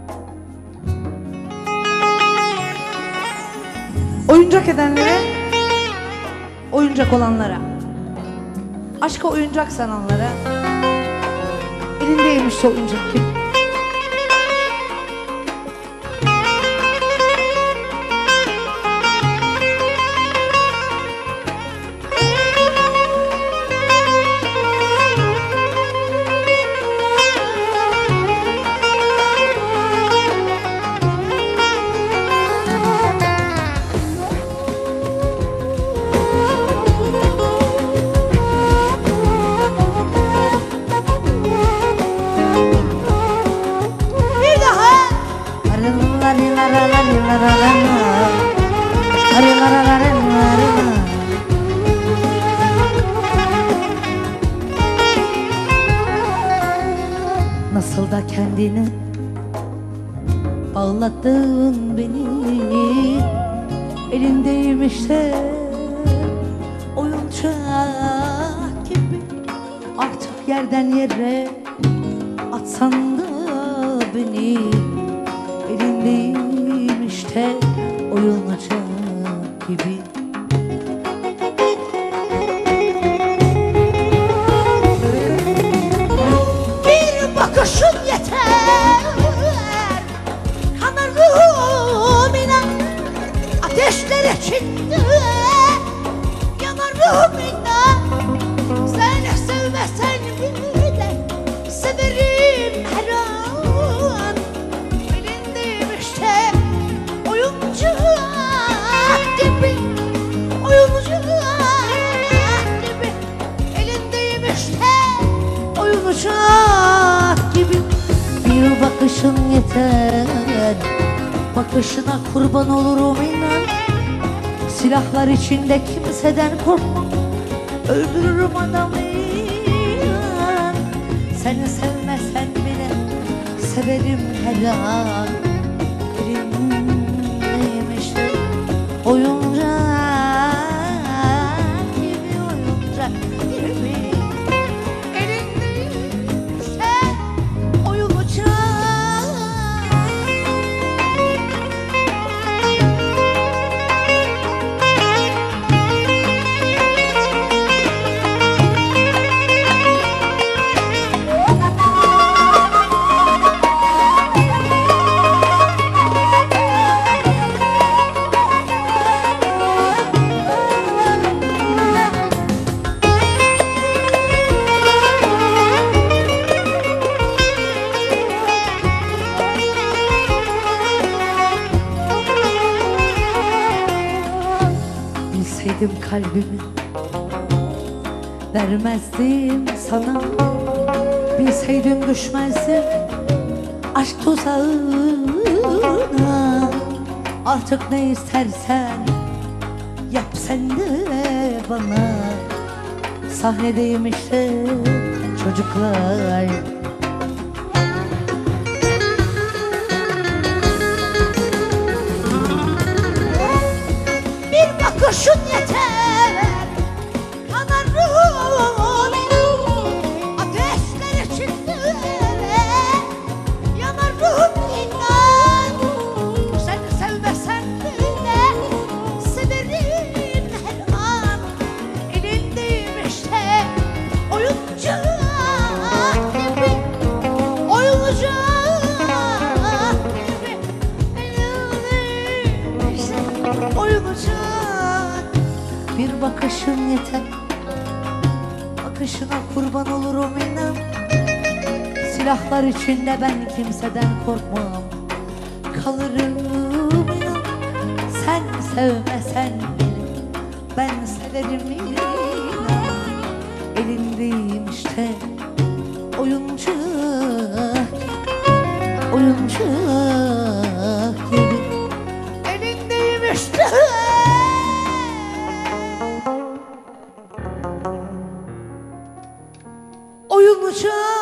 Oyuncak edenlere, oyuncak olanlara, aşka oyuncak sananlara, elindeymiş oyuncak gibi. Nasıl da kendine bağladın beni, elindeyim işte oyuncak gibi. Artık yerden yere atsan da beni, elindeyim işte oyuncak gibi. Bir bakışın yeter, kanarım inan, ateşler içinde yanarım inan. Sen sevmesen bile severim her an, elindeyim işte oyuncak gibi, oyuncak gibi, elindeyim işte oyuncak gibi. Bir bakışın yeter, bakışına kurban olurum inan. Silahlar içinde kimseden korkmam, öldürürüm adamı inan. Seni sevmesen bile severim her an, elimdeyim işte oyuncak gibi, oyuncak gibi, elindeyim işte oyuncak. Bilseydim kalbimi vermezdim sana, bilseydim düşmezdim aşk tuzağına. Artık ne istersen yap sen de bana, sahnedeyim işte çocuklar. Bir bakışın yeter, kanarım inan, ateşler içinde yanarım inan. Seni sevmesen bile severim her an, elindeyim işte oyuncak gibi, oyuncak gibi, elindeyim işte oyuncak. Bir bakışın yeter, bakışına kurban olurum inan. Silahlar içinde ben kimseden korkmam, kalırım inan. Sen sevmesen bile ben severim inan, elindeyim işte oyuncak, oyuncak gibi, elindeyim işte oyuncak.